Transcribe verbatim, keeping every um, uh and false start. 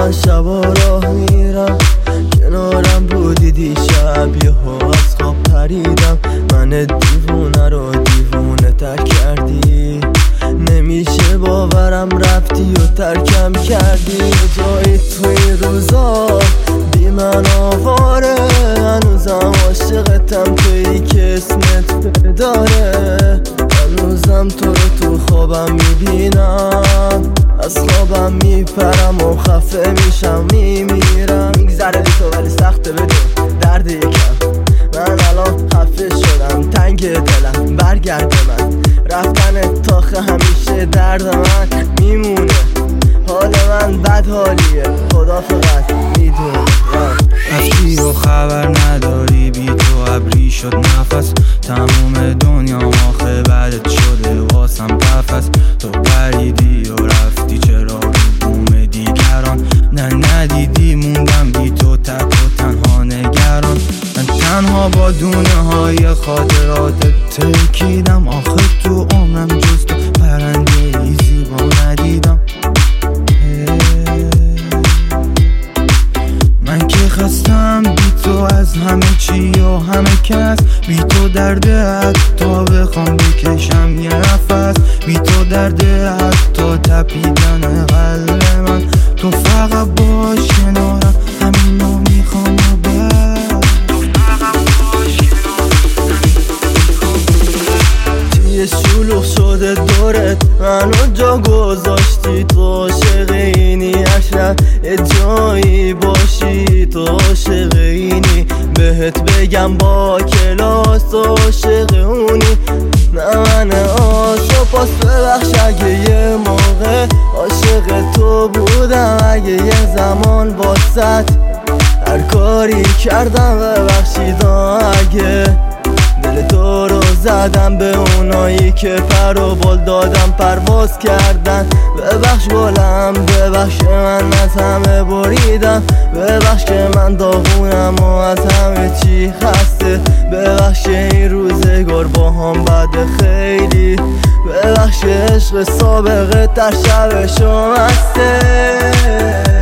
من شبا راه میرم، کنارم بودی دیشب یهو از خواب پریدم. من دیوونه رو دیوونه تر کردی، نمیشه باورم رفتی و ترکم کردی. جایی تو این روزا بی من آواره، هنوزم عاشقتم تویی که اسمت بداره. هنوزم تو رو تو خوابم میبینم، از خوابم میپرم و خفه میشم میمیرم. میگذره بی تو ولی سخته بدون درد یکم، من الان خفه شدم تنگ دلم برگرد من. رفتن تاخه همیشه درد من میمونه، حال من بد حالیه خدا فقط میدونه. رفتی و خبر نداری، بی تو ابری شد نفس، تموم دنیا آخه بعدت شده واسم قفس. تو پریدی و رفتی چرا رو بوم دیگران، نه ندیدی موندم بی تو تک و تنها نگران. من تنها با دونه های خاطرات ترکیدم، آخه تو عمرم جز تو پرنده ای زیبا ندیدم. من که خستم بی تو از همه چی و همه کس، بی تو درده حتی بخوام بکشم یه نفس، بی تو درده حتی تپیدن قلب من. تو فقط باش کنارم همینو میخوام و بس، تو فقط باش کنارم چیه شلوغ شده دورت منو جا گذاشتی. تو عاشق اینی اشرف یه جایی باشی، تو عاشق اینی بهت بگم با کلاس تو عاشق اونی. نه من آسو پاس ببخش اگه یه موقع عاشق تو بودم، اگه یه زمان واسط هر کاری کردم ببخشید. اگه دل تو رو زدم به اونایی که پر و بال دادم پرواز کردن، ببخش گلم ببخش من از همه بریدم، ببخش که من داغونم و از همه چی خسته، ببخش این روزگار با هم بده خیلی، ببخش عشق سابقه تر شب شما هسته.